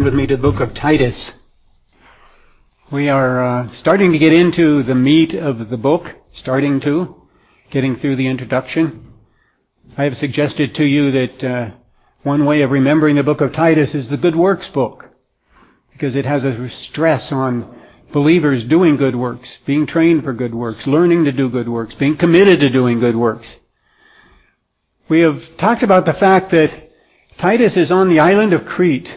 With me to the book of Titus. We are starting to get into the meat of the book, getting through the introduction. I have suggested to you that one way of remembering the book of Titus is the good works book, because it has a stress on believers doing good works, being trained for good works, learning to do good works, being committed to doing good works. We have talked about the fact that Titus is on the island of Crete.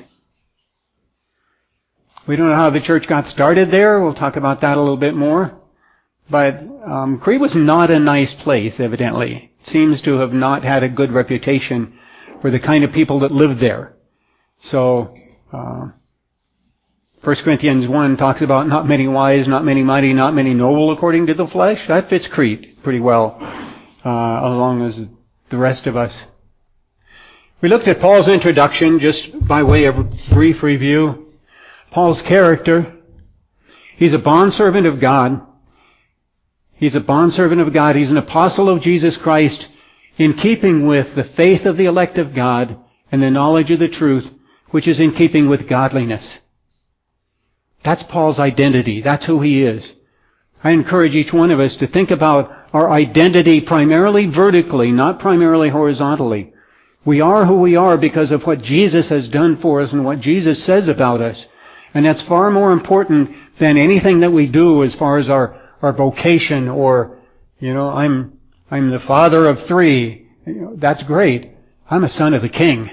We don't know how the church got started there. We'll talk about that a little bit more. But Crete was not a nice place, evidently. It seems to have not had a good reputation for the kind of people that lived there. So, 1 Corinthians 1 talks about not many wise, not many mighty, not many noble according to the flesh. That fits Crete pretty well, along as the rest of us. We looked at Paul's introduction just by way of brief review. Paul's character. He's a bondservant of God. He's an apostle of Jesus Christ, in keeping with the faith of the elect of God and the knowledge of the truth, which is in keeping with godliness. That's Paul's identity. That's who he is. I encourage each one of us to think about our identity primarily vertically, not primarily horizontally. We are who we are because of what Jesus has done for us and what Jesus says about us. And that's far more important than anything that we do as far as our vocation or, I'm the father of 3. That's great. I'm a son of the King.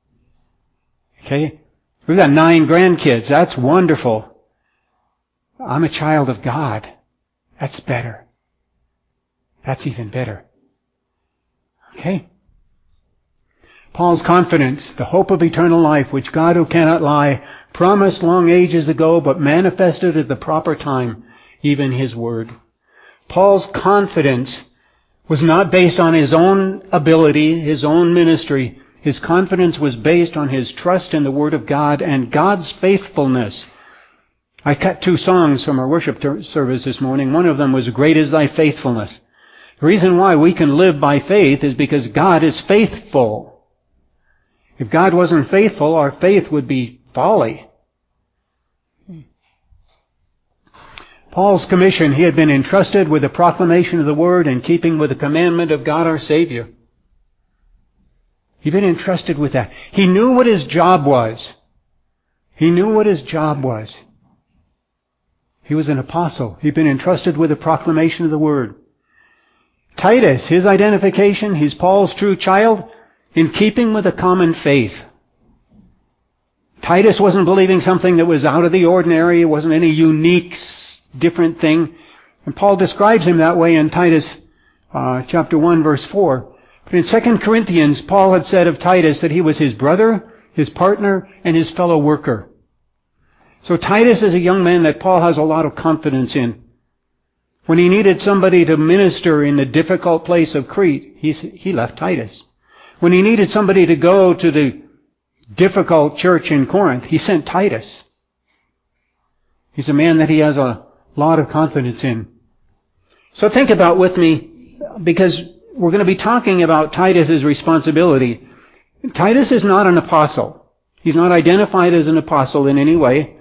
Okay? We've got 9 grandkids. That's wonderful. I'm a child of God. That's better. That's even better. Okay? Paul's confidence, the hope of eternal life, which God who cannot lie promised long ages ago, but manifested at the proper time, even His Word. Paul's confidence was not based on his own ability, his own ministry. His confidence was based on his trust in the Word of God and God's faithfulness. I cut 2 songs from our worship service this morning. One of them was, "Great is Thy Faithfulness." The reason why we can live by faith is because God is faithful. If God wasn't faithful, our faith would be folly. Paul's commission, he had been entrusted with the proclamation of the Word in keeping with the commandment of God our Savior. He'd been entrusted with that. He knew what his job was. He was an apostle. He'd been entrusted with the proclamation of the Word. Titus, his identification, he's Paul's true child, in keeping with a common faith. Titus wasn't believing something that was out of the ordinary. It wasn't any unique, different thing. And Paul describes him that way in Titus chapter 1, verse 4. But in 2 Corinthians, Paul had said of Titus that he was his brother, his partner, and his fellow worker. So Titus is a young man that Paul has a lot of confidence in. When he needed somebody to minister in the difficult place of Crete, he left Titus. When he needed somebody to go to the difficult church in Corinth, he sent Titus. He's a man that he has a lot of confidence in. So think about with me, because we're going to be talking about Titus's responsibility. Titus is not an apostle. He's not identified as an apostle in any way.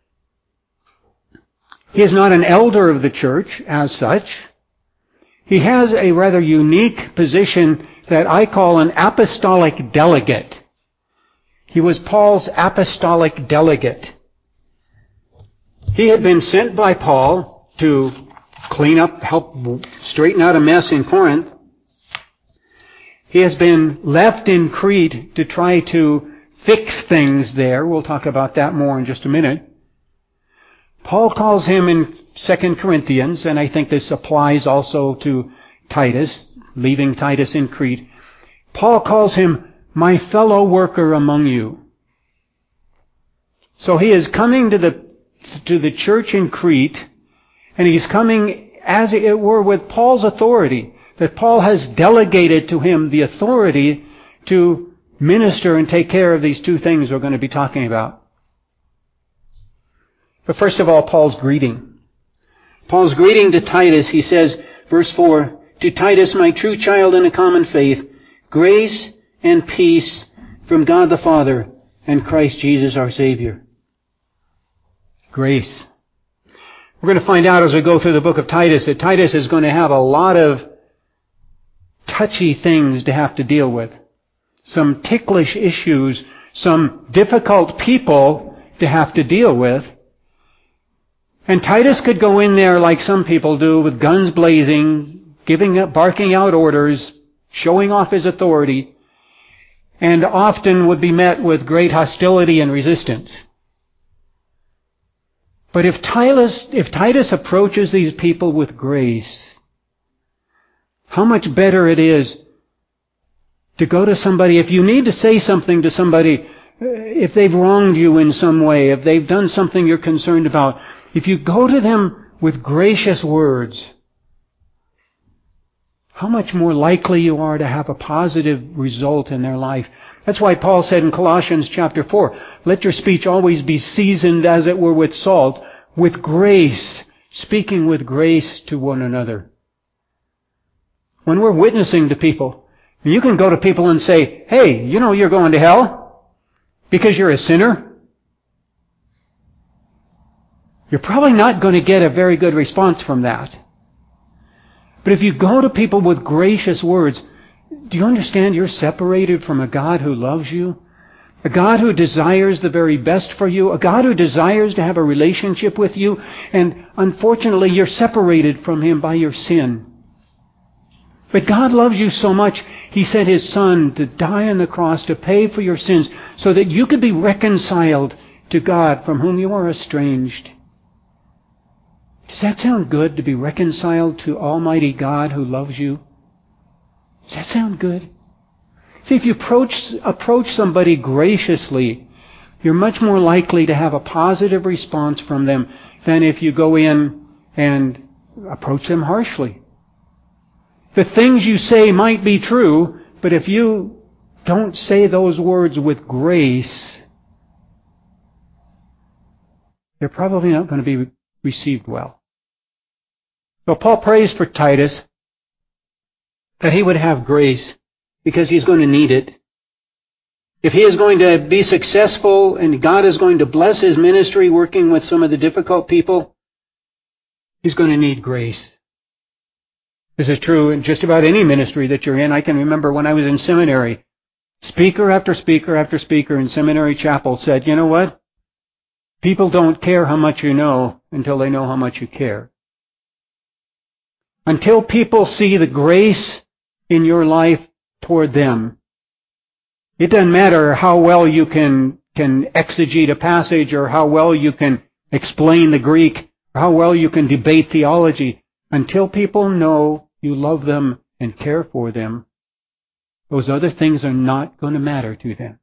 He is not an elder of the church as such. He has a rather unique position that I call an apostolic delegate. He was Paul's apostolic delegate. He had been sent by Paul to clean up, help straighten out a mess in Corinth. He has been left in Crete to try to fix things there. We'll talk about that more in just a minute. Paul calls him in 2 Corinthians, and I think this applies also to Titus, leaving Titus in Crete. Paul calls him my fellow worker among you. So he is coming to the church in Crete, and he's coming, as it were, with Paul's authority, that Paul has delegated to him the authority to minister and take care of these 2 things we're going to be talking about. But first of all, Paul's greeting. Paul's greeting to Titus, he says, verse 4, "To Titus, my true child in a common faith, grace and peace from God the Father and Christ Jesus our Savior. Grace. We're going to find out as we go through the book of Titus that Titus is going to have a lot of touchy things to have to deal with. Some ticklish issues, some difficult people to have to deal with. And Titus could go in there like some people do, with guns blazing, barking out orders, showing off his authority, and often would be met with great hostility and resistance. But if Titus approaches these people with grace, how much better it is to go to somebody, if you need to say something to somebody, if they've wronged you in some way, if they've done something you're concerned about, if you go to them with gracious words, how much more likely you are to have a positive result in their life. That's why Paul said in Colossians chapter 4, let your speech always be seasoned as it were with salt, with grace, speaking with grace to one another. When we're witnessing to people, you can go to people and say, hey, you know you're going to hell because you're a sinner. You're probably not going to get a very good response from that. But if you go to people with gracious words, do you understand you're separated from a God who loves you? A God who desires the very best for you? A God who desires to have a relationship with you? And unfortunately, you're separated from Him by your sin. But God loves you so much, He sent His Son to die on the cross to pay for your sins so that you could be reconciled to God from whom you are estranged. Does that sound good, to be reconciled to Almighty God who loves you? Does that sound good? See, if you approach somebody graciously, you're much more likely to have a positive response from them than if you go in and approach them harshly. The things you say might be true, but if you don't say those words with grace, they're probably not going to be received well. So Paul prays for Titus that he would have grace because he's going to need it. If he is going to be successful and God is going to bless his ministry working with some of the difficult people, he's going to need grace. This is true in just about any ministry that you're in. I can remember when I was in seminary, speaker after speaker after speaker in seminary chapel said, you know what? People don't care how much you know until they know how much you care. Until people see the grace in your life toward them, it doesn't matter how well you can exegete a passage or how well you can explain the Greek or how well you can debate theology. Until people know you love them and care for them, those other things are not going to matter to them.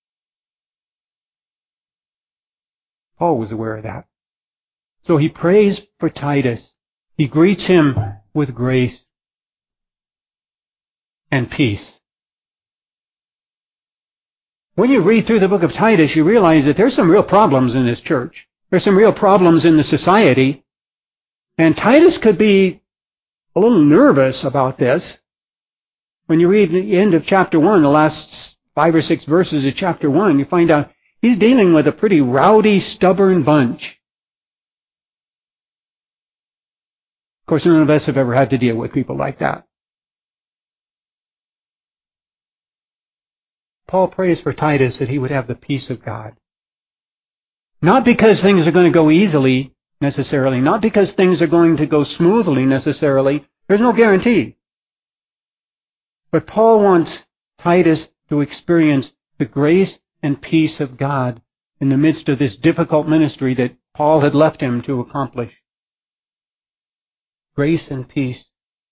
Paul was aware of that. So he prays for Titus. He greets him with grace and peace. When you read through the book of Titus, you realize that there's some real problems in this church. There's some real problems in the society. And Titus could be a little nervous about this. When you read the end of chapter 1, the last 5 or 6 verses of chapter 1, you find out he's dealing with a pretty rowdy, stubborn bunch. Of course, none of us have ever had to deal with people like that. Paul prays for Titus that he would have the peace of God. Not because things are going to go easily, necessarily. Not because things are going to go smoothly, necessarily. There's no guarantee. But Paul wants Titus to experience the grace and peace of God in the midst of this difficult ministry that Paul had left him to accomplish. Grace and peace.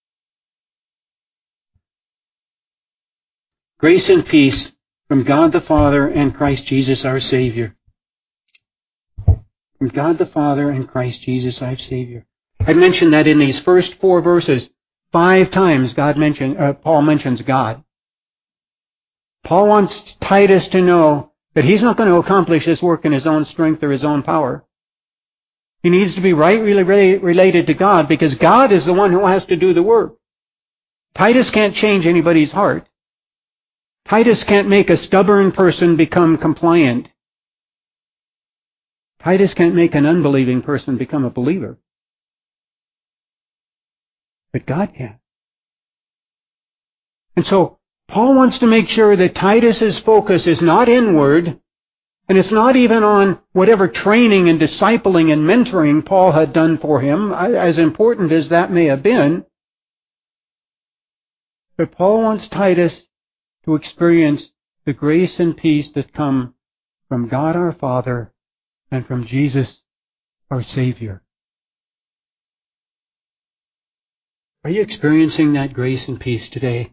Grace and peace from God the Father and Christ Jesus our Savior. From God the Father and Christ Jesus our Savior. I mentioned that in these first 4 verses, 5 times Paul mentions God. Paul wants Titus to know that he's not going to accomplish this work in his own strength or his own power. He needs to be rightly related to God because God is the one who has to do the work. Titus can't change anybody's heart. Titus can't make a stubborn person become compliant. Titus can't make an unbelieving person become a believer. But God can. And so, Paul wants to make sure that Titus's focus is not inward, and it's not even on whatever training and discipling and mentoring Paul had done for him, as important as that may have been. But Paul wants Titus to experience the grace and peace that come from God our Father and from Jesus our Savior. Are you experiencing that grace and peace today?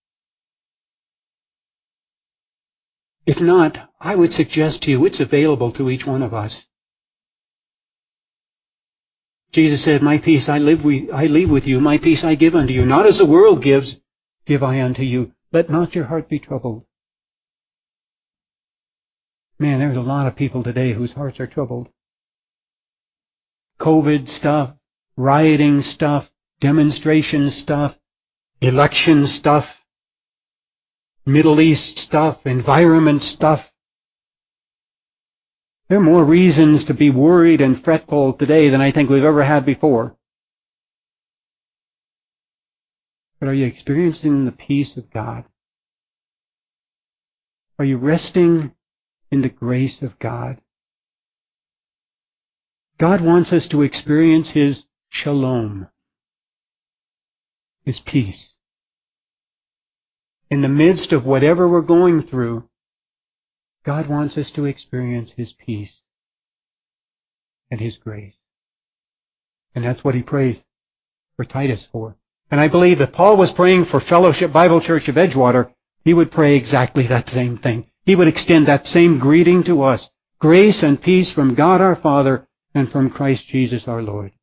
If not, I would suggest to you it's available to each one of us. Jesus said, "My peace I leave with you, my peace I give unto you. Not as the world gives, give I unto you. Let not your heart be troubled." Man, there's a lot of people today whose hearts are troubled. COVID stuff, rioting stuff, demonstration stuff, election stuff, Middle East stuff, environment stuff. There are more reasons to be worried and fretful today than I think we've ever had before. But are you experiencing the peace of God? Are you resting in the grace of God? God wants us to experience His shalom, His peace. In the midst of whatever we're going through, God wants us to experience His peace and His grace. And that's what he prays for Titus for. And I believe if Paul was praying for Fellowship Bible Church of Edgewater, he would pray exactly that same thing. He would extend that same greeting to us. Grace and peace from God our Father and from Christ Jesus our Lord.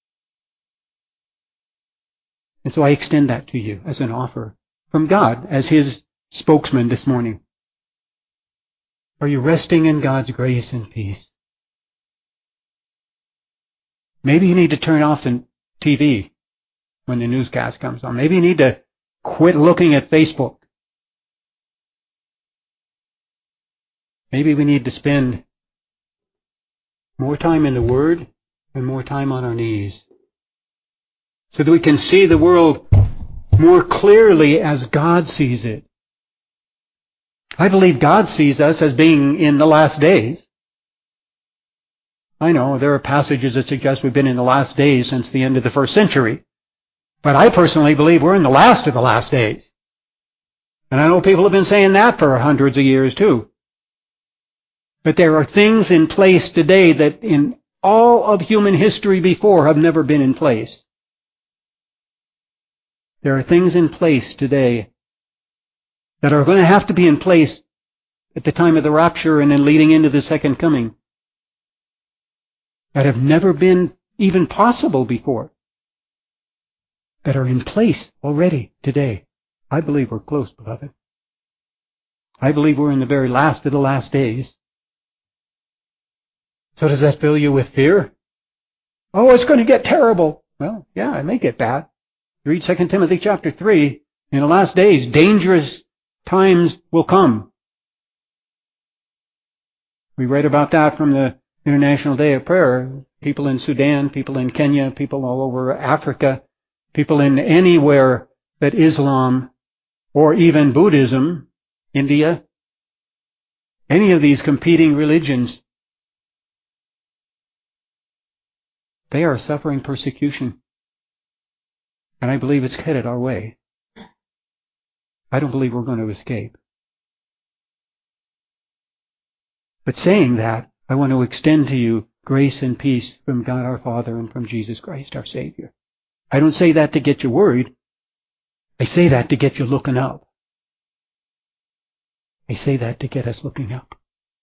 And so I extend that to you as an offer from God as His spokesman this morning. Are you resting in God's grace and peace? Maybe you need to turn off the TV when the newscast comes on. Maybe you need to quit looking at Facebook. Maybe we need to spend more time in the Word and more time on our knees so that we can see the world more clearly as God sees it. I believe God sees us as being in the last days. I know there are passages that suggest we've been in the last days since the end of the first century. But I personally believe we're in the last of the last days. And I know people have been saying that for hundreds of years too. But there are things in place today that in all of human history before have never been in place. There are things in place today that are going to have to be in place at the time of the rapture and then leading into the second coming that have never been even possible before, that are in place already today. I believe we're close, beloved. I believe we're in the very last of the last days. So does that fill you with fear? Oh, it's going to get terrible. Well, yeah, it may get bad. Read 2 Timothy chapter 3. In the last days, dangerous times will come. We read about that from the International Day of Prayer. People in Sudan, people in Kenya, people all over Africa, people in anywhere that Islam or even Buddhism, India, any of these competing religions, they are suffering persecution. And I believe it's headed our way. I don't believe we're going to escape. But saying that, I want to extend to you grace and peace from God our Father and from Jesus Christ our Savior. I don't say that to get you worried. I say that to get you looking up. I say that to get us looking up.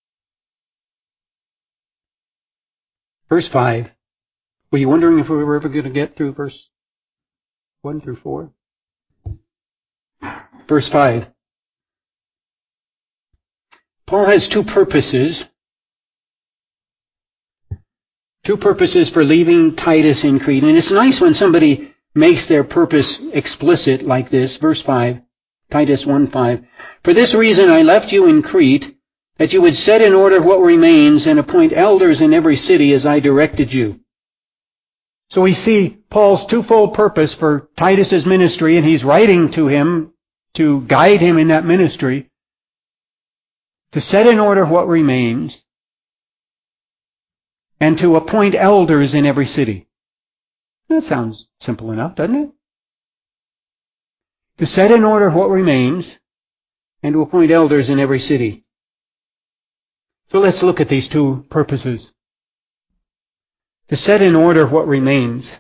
Verse 5. Were you wondering if we were ever going to get through verse 1 through 4? Verse 5. Paul has two purposes. Two purposes for leaving Titus in Crete. And it's nice when somebody makes their purpose explicit like this. Verse 5. Titus 1:5. For this reason I left you in Crete, that you would set in order what remains and appoint elders in every city as I directed you. So we see Paul's twofold purpose for Titus's ministry, and he's writing to him to guide him in that ministry, to set in order what remains, and to appoint elders in every city. That sounds simple enough, doesn't it? To set in order what remains, and to appoint elders in every city. So let's look at these two purposes. To set in order what remains.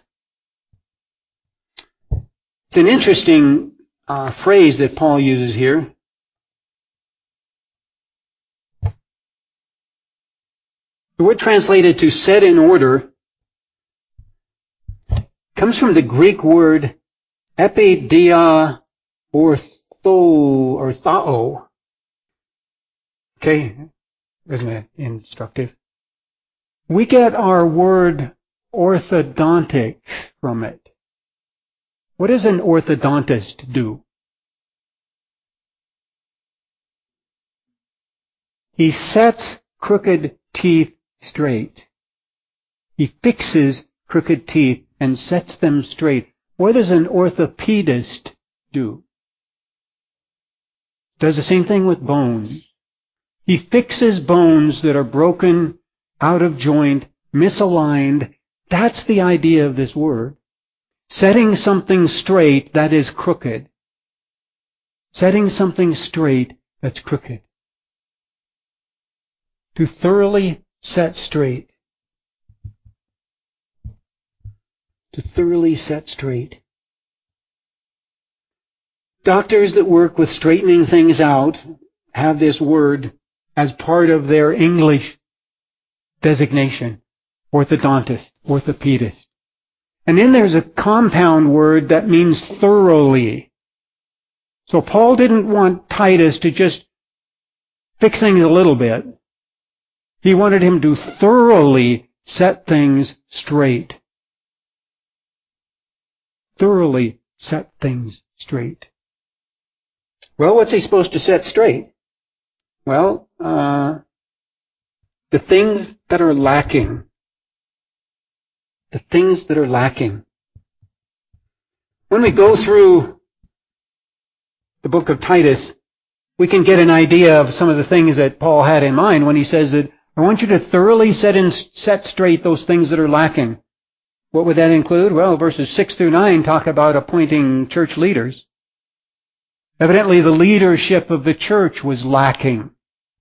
It's an interesting phrase that Paul uses here. The word translated to set in order comes from the Greek word epidia orthao. Okay, isn't it instructive? We get our word orthodontic from it. What does an orthodontist do? He sets crooked teeth straight. He fixes crooked teeth and sets them straight. What does an orthopedist do? Does the same thing with bones. He fixes bones that are broken, out of joint, misaligned. That's the idea of this word. Setting something straight that is crooked. Setting something straight that's crooked. To thoroughly set straight. To thoroughly set straight. Doctors that work with straightening things out have this word as part of their English designation. Orthodontist, orthopedist. And then there's a compound word that means thoroughly. So Paul didn't want Titus to just fix things a little bit. He wanted him to thoroughly set things straight. Thoroughly set things straight. Well, what's he supposed to set straight? Well, the things that are lacking. The things that are lacking. When we go through the book of Titus, we can get an idea of some of the things that Paul had in mind when he says that I want you to thoroughly set straight those things that are lacking. What would that include? Well, verses 6 through 9 talk about appointing church leaders. Evidently, the leadership of the church was lacking.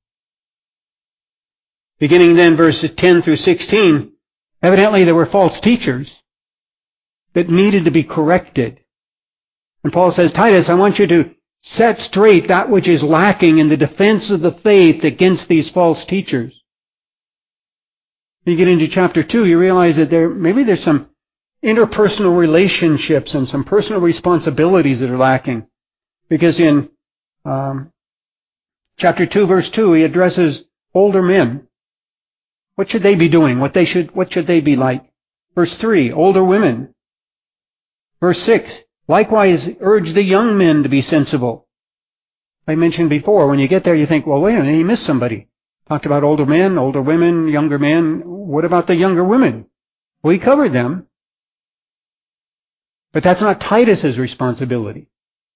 Beginning then, verses 10 through 16, evidently there were false teachers that needed to be corrected. And Paul says, Titus, I want you to set straight that which is lacking in the defense of the faith against these false teachers. You get into chapter 2, you realize that maybe there's some interpersonal relationships and some personal responsibilities that are lacking. Because in chapter 2, verse 2, he addresses older men. What should they be doing? What should they be like? Verse 3, older women. Verse 6, likewise urge the young men to be sensible. I mentioned before, when you get there you think, well, wait a minute, he missed somebody. Talked about older men, older women, younger men. What about the younger women? We covered them. But that's not Titus's responsibility.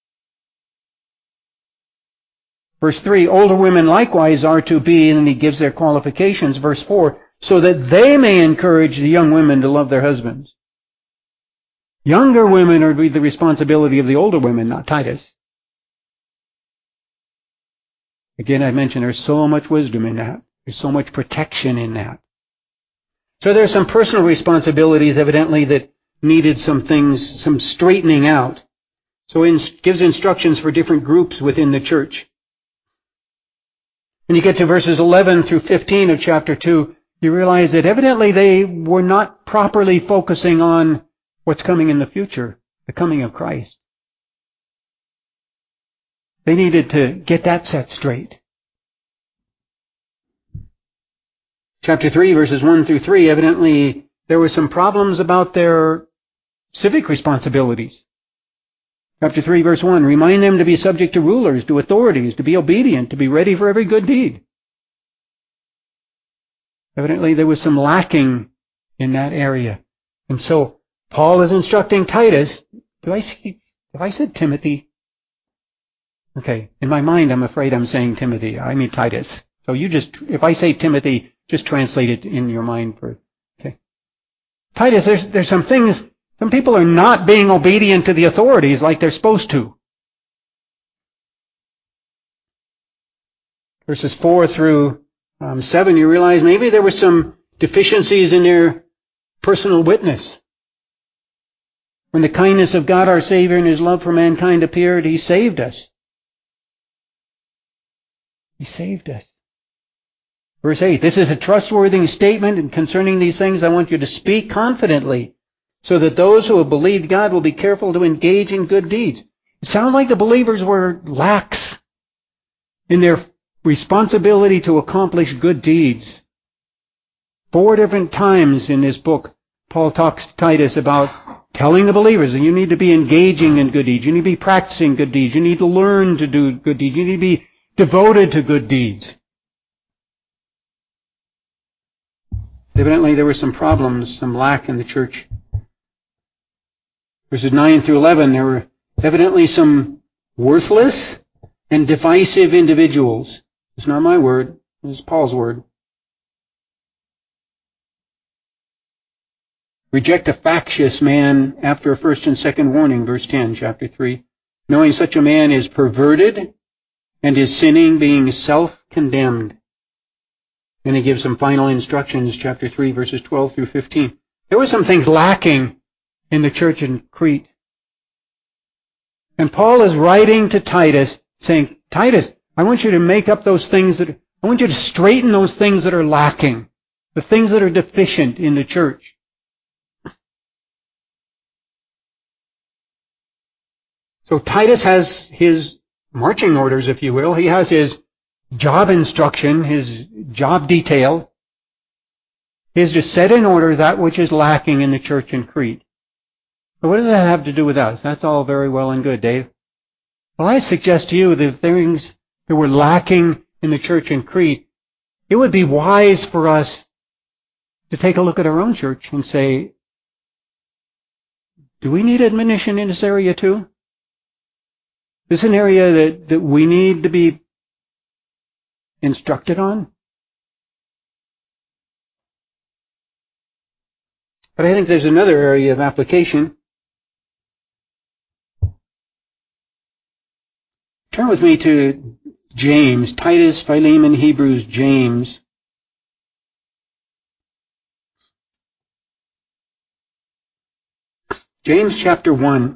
Verse 3, older women likewise are to be, and he gives their qualifications, verse 4, so that they may encourage the young women to love their husbands. Younger women are to be the responsibility of the older women, not Titus. Again, I mentioned there's so much wisdom in that. There's so much protection in that. So there's some personal responsibilities, evidently, that needed some things, some straightening out. So it gives instructions for different groups within the church. When you get to verses 11 through 15 of chapter 2, you realize that evidently they were not properly focusing on what's coming in the future, the coming of Christ. They needed to get that set straight. Chapter 3, verses 1 through 3, evidently there were some problems about their civic responsibilities. Chapter 3, verse 1, remind them to be subject to rulers, to authorities, to be obedient, to be ready for every good deed. Evidently, there was some lacking in that area. And so, Paul is instructing Titus. Have I said Timothy? Okay, in my mind, I'm afraid I'm saying Timothy. I mean Titus. So if I say Timothy, just translate it in your mind okay. Titus, there's some things, some people are not being obedient to the authorities like they're supposed to. Verses 4 through 7, you realize maybe there were some deficiencies in their personal witness. When the kindness of God our Savior and His love for mankind appeared, He saved us. He saved us. Verse 8, this is a trustworthy statement, and concerning these things I want you to speak confidently, so that those who have believed God will be careful to engage in good deeds. It sounds like the believers were lax in their responsibility to accomplish good deeds. 4 different times in this book, Paul talks to Titus about telling the believers that you need to be engaging in good deeds. You need to be practicing good deeds. You need to learn to do good deeds. You need to be devoted to good deeds. Evidently, there were some problems, some lack in the church. Verses 9 through 11, there were evidently some worthless and divisive individuals. It's not my word. This is Paul's word. Reject a factious man after a first and second warning, verse 10, chapter 3. Knowing such a man is perverted and is sinning, being self-condemned. And he gives some final instructions, chapter 3, verses 12 through 15. There were some things lacking in the church in Crete. And Paul is writing to Titus, saying, Titus, I want you to make up those things I want you to straighten those things that are lacking, the things that are deficient in the church. So Titus has his marching orders, if you will. He has his job instruction, his job detail. He is to set in order that which is lacking in the church in Crete. But what does that have to do with us? That's all very well and good, Dave. Well, I suggest to you that if things that were lacking in the church in Crete, it would be wise for us to take a look at our own church and say, do we need admonition in this area too? Is this an area that we need to be instructed on? But I think there's another area of application. Turn with me to James, Titus, Philemon, Hebrews, James. James chapter 1.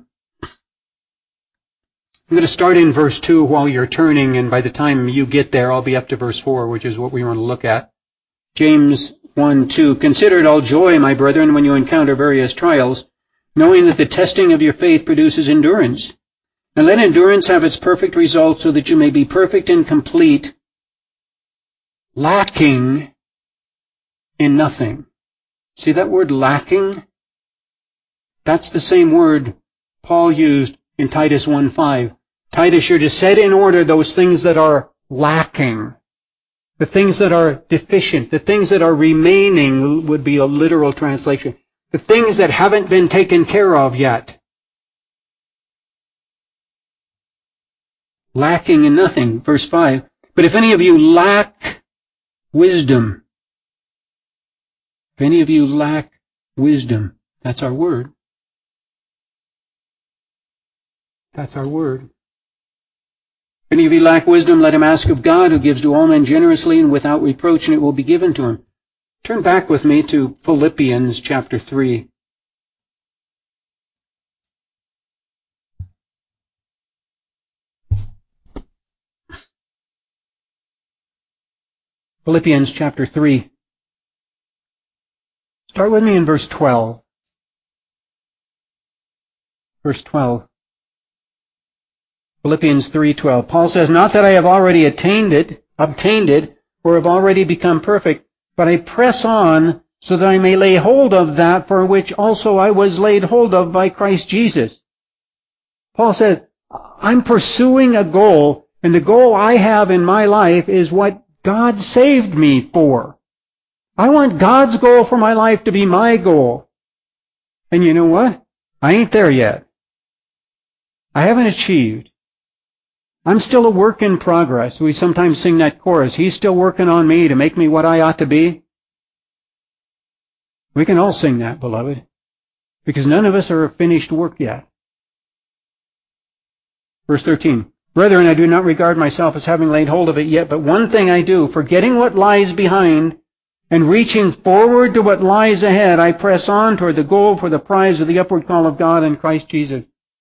I'm going to start in verse 2 while you're turning, and by the time you get there, I'll be up to verse 4, which is what we want to look at. James 1:2. Consider it all joy, my brethren, when you encounter various trials, knowing that the testing of your faith produces endurance. And let endurance have its perfect result, so that you may be perfect and complete, lacking in nothing. See that word lacking? That's the same word Paul used in Titus 1:5. Titus, you're to set in order those things that are lacking. The things that are deficient, the things that are remaining would be a literal translation. The things that haven't been taken care of yet. Lacking in nothing. Verse 5. But if any of you lack wisdom, that's our word. That's our word. If any of you lack wisdom, let him ask of God, who gives to all men generously and without reproach, and it will be given to him. Turn back with me to Philippians chapter 3. Philippians chapter 3. Start with me in verse 12. Verse 12. Philippians 3:12. Paul says, not that I have already obtained it, or have already become perfect, but I press on so that I may lay hold of that for which also I was laid hold of by Christ Jesus. Paul says, I'm pursuing a goal, and the goal I have in my life is what God saved me for. I want God's goal for my life to be my goal. And you know what? I ain't there yet. I haven't achieved. I'm still a work in progress. We sometimes sing that chorus, He's still working on me to make me what I ought to be. We can all sing that, beloved, because none of us are a finished work yet. Verse 13, Brethren, I do not regard myself as having laid hold of it yet, but one thing I do, forgetting what lies behind and reaching forward to what lies ahead, I press on toward the goal for the prize of the upward call of God in Christ Jesus.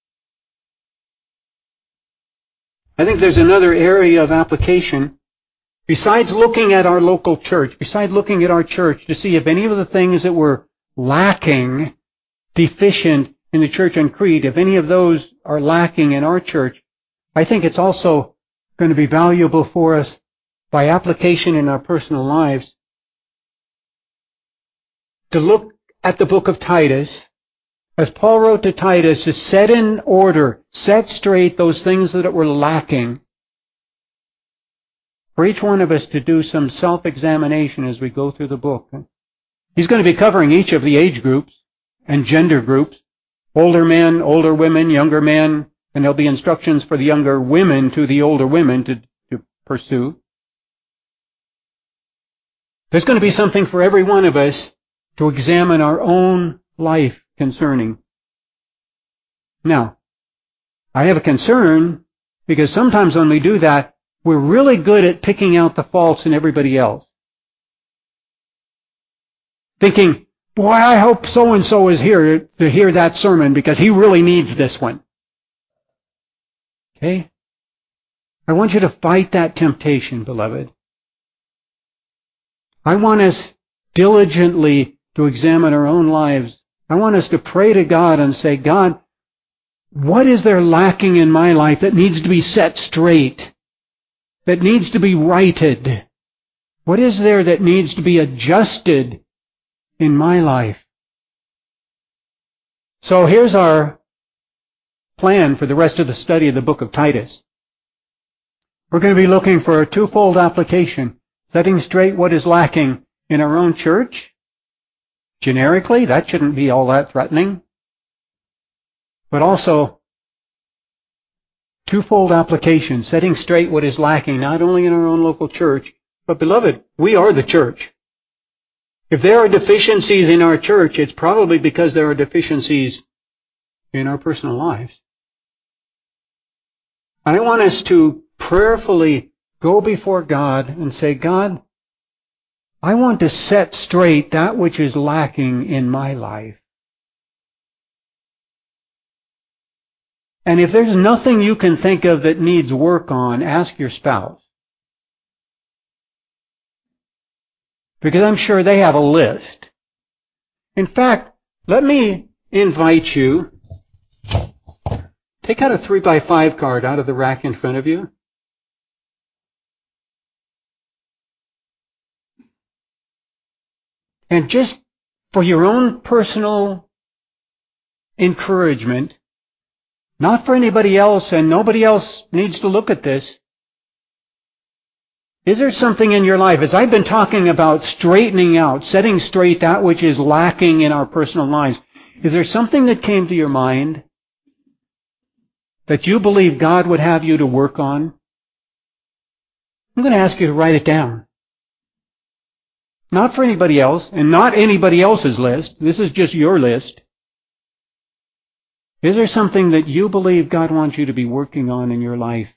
I think there's another area of application. Besides looking at our local church, besides looking at our church to see if any of the things that were lacking, deficient in the church on Crete, if any of those are lacking in our church, I think it's also going to be valuable for us by application in our personal lives to look at the book of Titus, as Paul wrote to Titus, to set in order, set straight those things that were lacking. For each one of us to do some self-examination as we go through the book. He's going to be covering each of the age groups and gender groups. Older men, older women, younger men, and there'll be instructions for the younger women to the older women to pursue. There's going to be something for every one of us to examine our own life concerning. Now, I have a concern because sometimes when we do that, we're really good at picking out the faults in everybody else. Thinking, boy, I hope so-and-so is here to hear that sermon because he really needs this one. Okay? I want you to fight that temptation, beloved. I want us diligently to examine our own lives. I want us to pray to God and say, God, what is there lacking in my life that needs to be set straight? That needs to be righted? What is there that needs to be adjusted in my life? So here's our plan for the rest of the study of the book of Titus. We're going to be looking for a twofold application, setting straight what is lacking in our own church. Generically, that shouldn't be all that threatening. But also, twofold application, setting straight what is lacking, not only in our own local church, but beloved, we are the church. If there are deficiencies in our church, it's probably because there are deficiencies in our personal lives. I want us to prayerfully go before God and say, God, I want to set straight that which is lacking in my life. And if there's nothing you can think of that needs work on, ask your spouse. Because I'm sure they have a list. In fact, let me invite you, take out a 3x5 card out of the rack in front of you. And just for your own personal encouragement, not for anybody else, and nobody else needs to look at this. Is there something in your life, as I've been talking about straightening out, setting straight that which is lacking in our personal lives, is there something that came to your mind that you believe God would have you to work on? I'm going to ask you to write it down. Not for anybody else, and not anybody else's list. This is just your list. Is there something that you believe God wants you to be working on in your life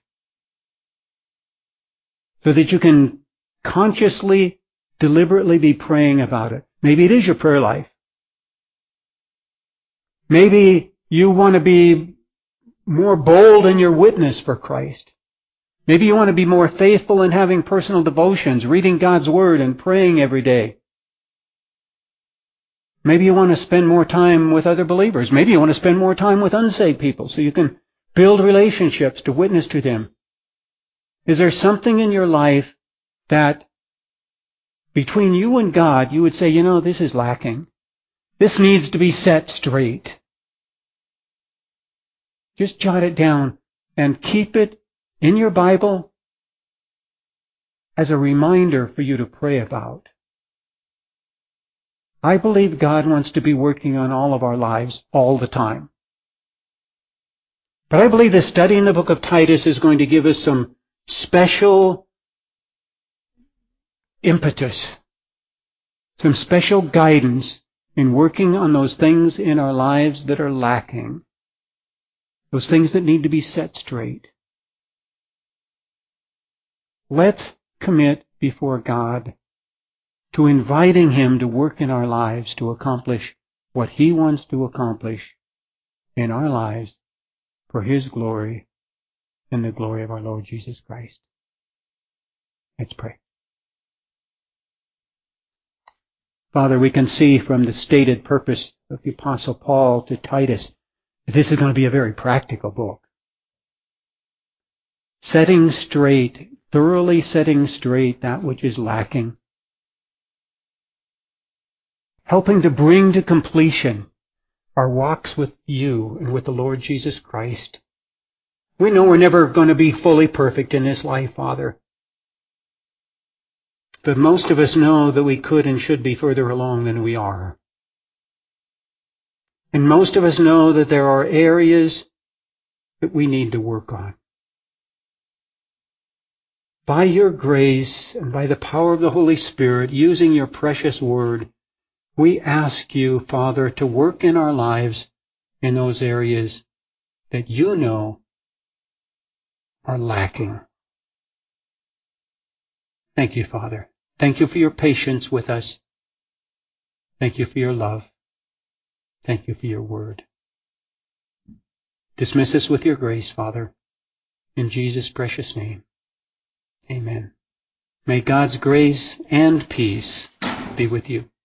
so that you can consciously, deliberately be praying about it? Maybe it is your prayer life. Maybe you want to be more bold in your witness for Christ. Maybe you want to be more faithful in having personal devotions, reading God's Word and praying every day. Maybe you want to spend more time with other believers. Maybe you want to spend more time with unsaved people so you can build relationships to witness to them. Is there something in your life that between you and God you would say, you know, this is lacking. This needs to be set straight. Just jot it down and keep it in your Bible as a reminder for you to pray about. I believe God wants to be working on all of our lives all the time. But I believe that studying the book of Titus is going to give us some special impetus, some special guidance in working on those things in our lives that are lacking, those things that need to be set straight. Let's commit before God to inviting Him to work in our lives to accomplish what He wants to accomplish in our lives for His glory and the glory of our Lord Jesus Christ. Let's pray. Father, we can see from the stated purpose of the Apostle Paul to Titus that this is going to be a very practical book. Setting straight, thoroughly setting straight that which is lacking. Helping to bring to completion our walks with you and with the Lord Jesus Christ. We know we're never going to be fully perfect in this life, Father. But most of us know that we could and should be further along than we are. And most of us know that there are areas that we need to work on. By your grace and by the power of the Holy Spirit, using your precious word, we ask you, Father, to work in our lives in those areas that you know are lacking. Thank you, Father. Thank you for your patience with us. Thank you for your love. Thank you for your word. Dismiss us with your grace, Father. In Jesus' precious name. Amen. May God's grace and peace be with you.